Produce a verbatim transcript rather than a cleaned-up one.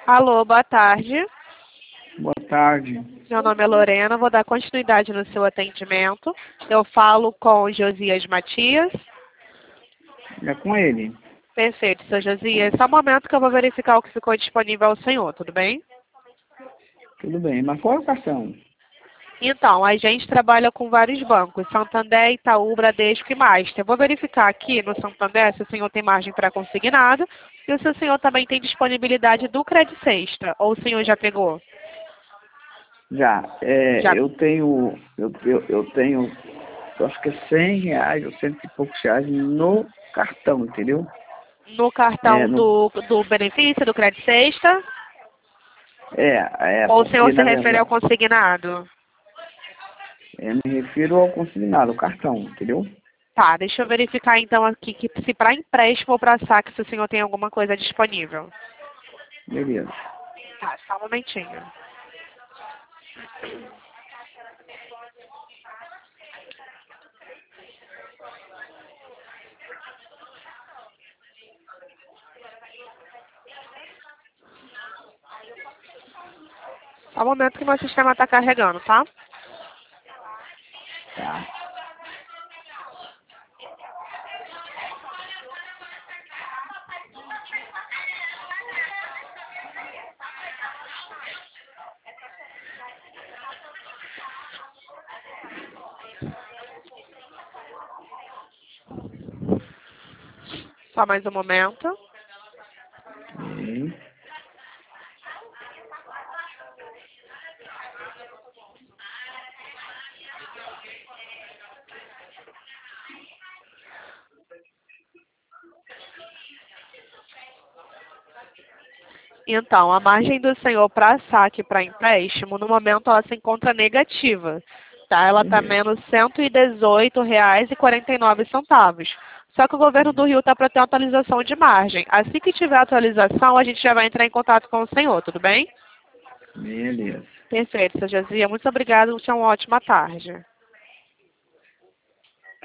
Alô, boa tarde. Boa tarde. Meu nome é Lorena, vou dar continuidade no seu atendimento. Eu falo com o Josias Matias. É com ele. Perfeito, seu Josias. Só um momento que eu vou verificar o que ficou disponível ao senhor, tudo bem? Tudo bem, mas qual é o cartão? Então, a gente trabalha com vários bancos, Santander, Itaú, Bradesco e Master. Eu vou verificar aqui no Santander se o senhor tem margem para consignado e se o senhor também tem disponibilidade do Credit Sexta, ou o senhor já pegou? Já, é, Já. eu tenho, eu, eu, eu tenho, eu acho que é cem reais ou cento e poucos reais no cartão, entendeu? No É, cartão no, do, do benefício, do Credit Sexta? é, é Ou o senhor porque se na refere ao verdade, consignado? eu me refiro ao consignado, o cartão, entendeu? Tá, deixa eu verificar então aqui que se para empréstimo ou para saque, se o senhor tem alguma coisa disponível. Beleza. Tá, só um momentinho. Só um momento que meu sistema está carregando, tá? Tá. Só mais um momento. Ok. Então, a margem do senhor para saque e para empréstimo, no momento ela se encontra negativa. Tá? Ela está Beleza. menos cento e dezoito reais e quarenta e nove centavos. Só que o governo do Rio está para ter uma atualização de margem. Assim que tiver atualização, a gente já vai entrar em contato com o senhor, tudo bem? Beleza. Perfeito, seu Josia. Muito obrigada. Tenha uma ótima tarde.